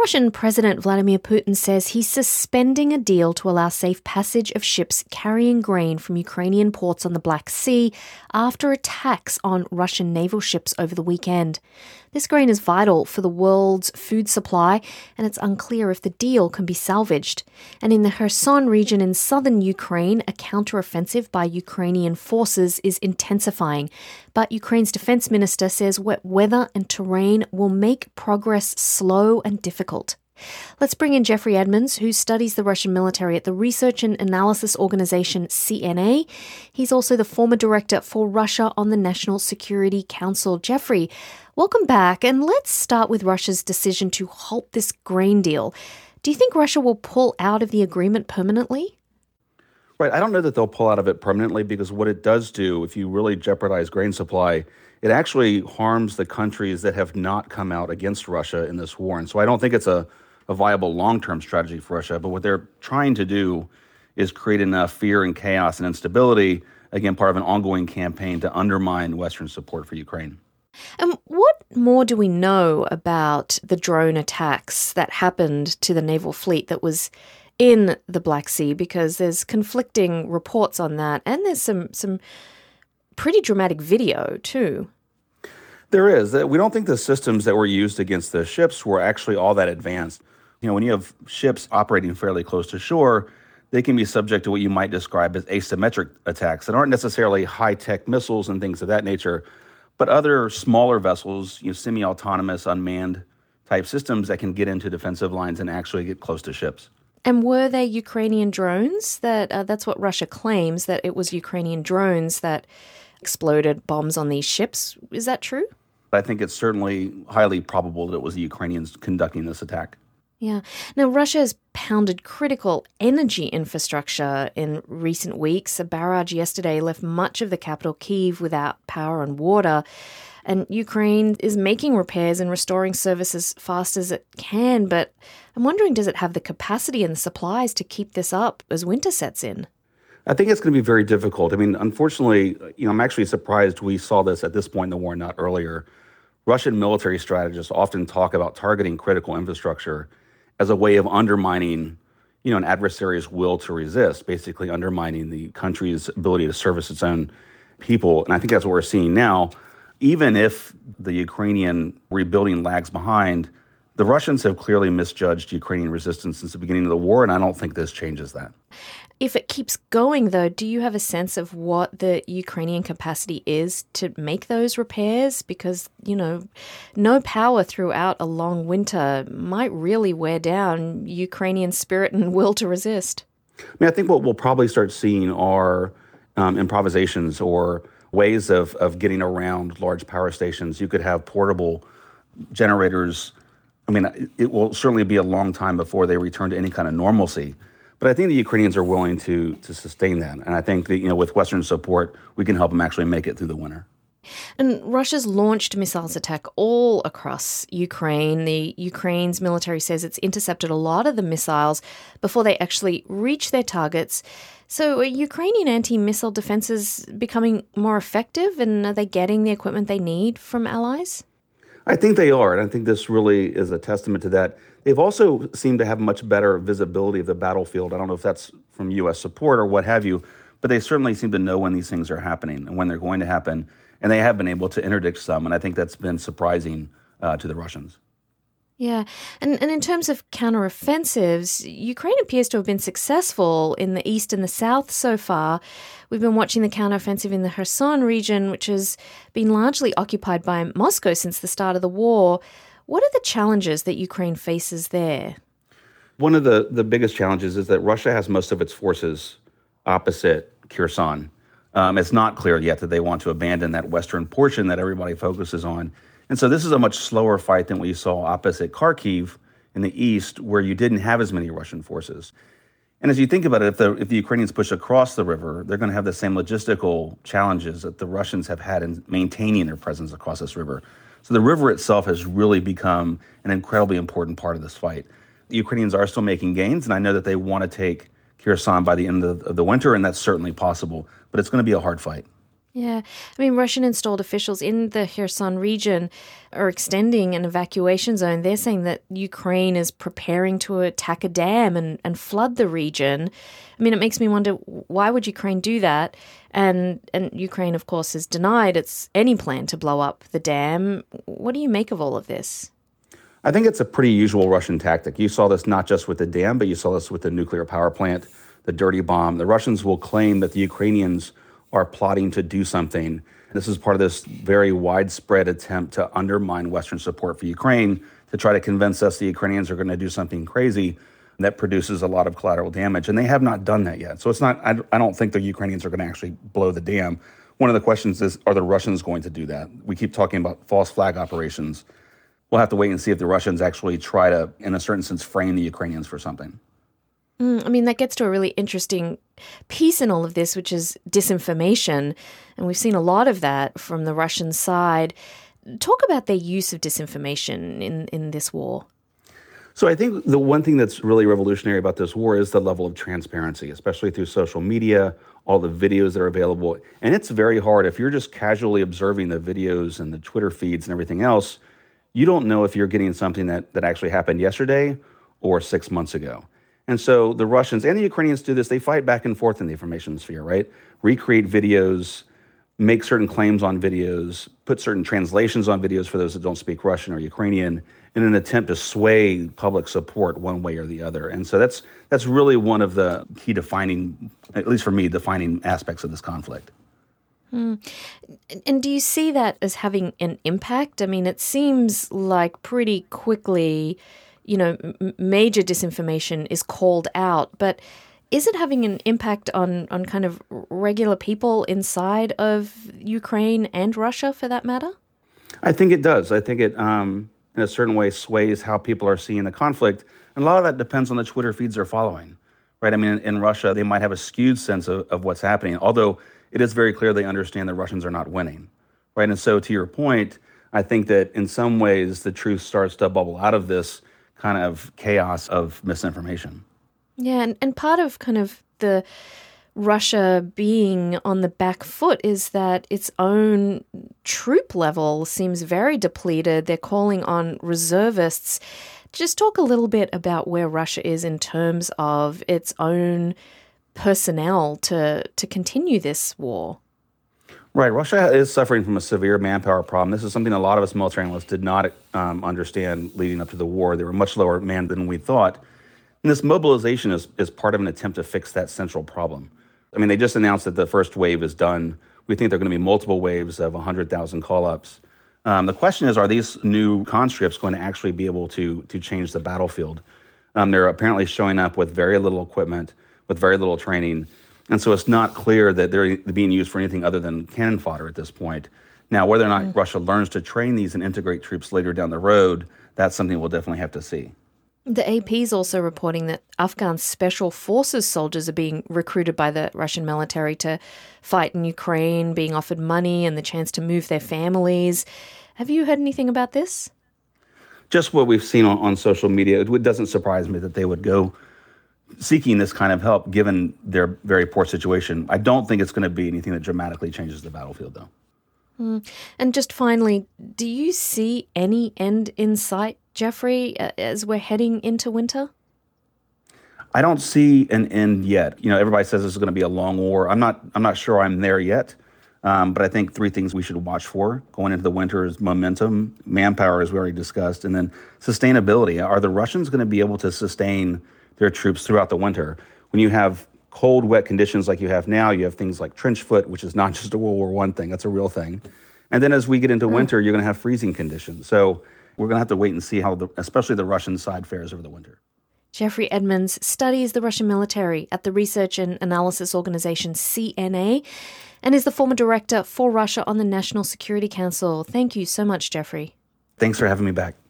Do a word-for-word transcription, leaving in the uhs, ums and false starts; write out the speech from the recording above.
Russian President Vladimir Putin says he's suspending a deal to allow safe passage of ships carrying grain from Ukrainian ports on the Black Sea after attacks on Russian naval ships over the weekend. This grain is vital for the world's food supply, and it's unclear if the deal can be salvaged. And in the Kherson region in southern Ukraine, a counteroffensive by Ukrainian forces is intensifying. But Ukraine's defense minister says wet weather and terrain will make progress slow and difficult. Let's bring in Jeffrey Edmonds, who studies the Russian military at the research and analysis organization C N A. He's also the former director for Russia on the National Security Council. Jeffrey, welcome back. And let's start with Russia's decision to halt this grain deal. Do you think Russia will pull out of the agreement permanently? Right. I don't know that they'll pull out of it permanently, because what it does do, if you really jeopardize grain supply, it actually harms the countries that have not come out against Russia in this war. And so I don't think it's a a viable long-term strategy for Russia. But what they're trying to do is create enough fear and chaos and instability, again, part of an ongoing campaign to undermine Western support for Ukraine. And what more do we know about the drone attacks that happened to the naval fleet that was in the Black Sea? Because there's conflicting reports on that, and there's some some pretty dramatic video too. There is. We don't think the systems that were used against the ships were actually all that advanced. You know, when you have ships operating fairly close to shore, they can be subject to what you might describe as asymmetric attacks that aren't necessarily high-tech missiles and things of that nature, but other smaller vessels, you know, semi-autonomous, unmanned type systems that can get into defensive lines and actually get close to ships. And were they Ukrainian drones? That uh, that's what Russia claims, that it was Ukrainian drones that exploded bombs on these ships. Is that true? I think it's certainly highly probable that it was the Ukrainians conducting this attack. Yeah. Now, Russia has pounded critical energy infrastructure in recent weeks. A barrage yesterday left much of the capital, Kyiv, without power and water. And Ukraine is making repairs and restoring service as fast as it can. But I'm wondering, does it have the capacity and the supplies to keep this up as winter sets in? I think it's going to be very difficult. I mean, unfortunately, you know, I'm actually surprised we saw this at this point in the war, not earlier. Russian military strategists often talk about targeting critical infrastructure as a way of undermining, you know, an adversary's will to resist, basically undermining the country's ability to service its own people. And I think that's what we're seeing now. Even if the Ukrainian rebuilding lags behind, the Russians have clearly misjudged Ukrainian resistance since the beginning of the war, and I don't think this changes that. If it keeps going, though, do you have a sense of what the Ukrainian capacity is to make those repairs? Because, you know, no power throughout a long winter might really wear down Ukrainian spirit and will to resist. I mean, I think what we'll probably start seeing are um, improvisations or ways of, of getting around large power stations. You could have portable generators. I mean, it will certainly be a long time before they return to any kind of normalcy. But I think the Ukrainians are willing to to sustain that. And I think that, you know, with Western support, we can help them actually make it through the winter. And Russia's launched missiles attack all across Ukraine. The Ukraine's military says it's intercepted a lot of the missiles before they actually reach their targets. So are Ukrainian anti-missile defenses becoming more effective, and are they getting the equipment they need from allies? I think they are, and I think this really is a testament to that. They've also seemed to have much better visibility of the battlefield. I don't know if that's from U S support or what have you, but they certainly seem to know when these things are happening and when they're going to happen, and they have been able to interdict some, and I think that's been surprising uh, to the Russians. Yeah, and, and in terms of counteroffensives, Ukraine appears to have been successful in the east and the south so far. We've been watching the counteroffensive in the Kherson region, which has been largely occupied by Moscow since the start of the war. What are the challenges that Ukraine faces there? One of the, the biggest challenges is that Russia has most of its forces opposite Kherson. Um, it's not clear yet that they want to abandon that western portion that everybody focuses on. And so this is a much slower fight than we saw opposite Kharkiv in the east, where you didn't have as many Russian forces. And as you think about it, if the if the Ukrainians push across the river, they're going to have the same logistical challenges that the Russians have had in maintaining their presence across this river. So the river itself has really become an incredibly important part of this fight. The Ukrainians are still making gains, and I know that they want to take Kherson by the end of the winter, and that's certainly possible. But it's going to be a hard fight. Yeah. I mean, Russian-installed officials in the Kherson region are extending an evacuation zone. They're saying that Ukraine is preparing to attack a dam and, and flood the region. I mean, it makes me wonder, why would Ukraine do that? And and Ukraine, of course, has denied its any plan to blow up the dam. What do you make of all of this? I think it's a pretty usual Russian tactic. You saw this not just with the dam, but you saw this with the nuclear power plant, the dirty bomb. The Russians will claim that the Ukrainians are plotting to do something. This is part of this very widespread attempt to undermine Western support for Ukraine, to try to convince us the Ukrainians are going to do something crazy that produces a lot of collateral damage. And they have not done that yet. So it's not, I, I don't think the Ukrainians are going to actually blow the dam. One of the questions is, are the Russians going to do that? We keep talking about false flag operations. We'll have to wait and see if the Russians actually try to, in a certain sense, frame the Ukrainians for something. Mm, I mean, that gets to a really interesting piece in all of this, which is disinformation. And we've seen a lot of that from the Russian side. Talk about their use of disinformation in, in this war. So I think the one thing that's really revolutionary about this war is the level of transparency, especially through social media, all the videos that are available. And it's very hard. If you're just casually observing the videos and the Twitter feeds and everything else, you don't know if you're getting something that, that actually happened yesterday or six months ago. And so the Russians and the Ukrainians do this. They fight back and forth in the information sphere, right? Recreate videos, make certain claims on videos, put certain translations on videos for those that don't speak Russian or Ukrainian in an attempt to sway public support one way or the other. And so that's that's really one of the key defining, at least for me, defining aspects of this conflict. Hmm. And do you see that as having an impact? I mean, it seems like pretty quickly, you know, m- major disinformation is called out, but is it having an impact on, on kind of regular people inside of Ukraine and Russia, for that matter? I think it does. I think it, um, in a certain way, sways how people are seeing the conflict. And a lot of that depends on the Twitter feeds they're following, right? I mean, in, in Russia, they might have a skewed sense of, of what's happening, although it is very clear they understand the Russians are not winning, right? And so to your point, I think that in some ways the truth starts to bubble out of this kind of chaos of misinformation. Yeah, and, and part of kind of the Russia being on the back foot is that its own troop level seems very depleted. They're calling on reservists. Just talk a little bit about where Russia is in terms of its own personnel to to continue this war. Right. Russia is suffering from a severe manpower problem. This is something a lot of us military analysts did not um, understand leading up to the war. They were much lower manned than we thought. And this mobilization is, is part of an attempt to fix that central problem. I mean, they just announced that the first wave is done. We think there are going to be multiple waves of one hundred thousand call-ups. Um, the question is, are these new conscripts going to actually be able to, to change the battlefield? Um, they're apparently showing up with very little equipment, with very little training. And so it's not clear that they're being used for anything other than cannon fodder at this point. Now, whether or not mm. Russia learns to train these and integrate troops later down the road, that's something we'll definitely have to see. The A P is also reporting that Afghan special forces soldiers are being recruited by the Russian military to fight in Ukraine, being offered money and the chance to move their families. Have you heard anything about this? Just what we've seen on, on social media. It doesn't surprise me that they would go seeking this kind of help given their very poor situation. I don't think it's going to be anything that dramatically changes the battlefield, though. Mm. And just finally, do you see any end in sight, Jeffrey, as we're heading into winter? I don't see an end yet. You know, everybody says this is going to be a long war. I'm not. I'm not sure I'm there yet. Um, but I think three things we should watch for going into the winter is momentum, manpower, as we already discussed, and then sustainability. Are the Russians going to be able to sustain their troops throughout the winter? When you have cold, wet conditions like you have now, you have things like trench foot, which is not just a World War One thing, that's a real thing. And then as we get into winter, you're going to have freezing conditions. So we're going to have to wait and see how, the, especially the Russian side fares over the winter. Jeffrey Edmonds studies the Russian military at the research and analysis organization C N A and is the former director for Russia on the National Security Council. Thank you so much, Jeffrey. Thanks for having me back.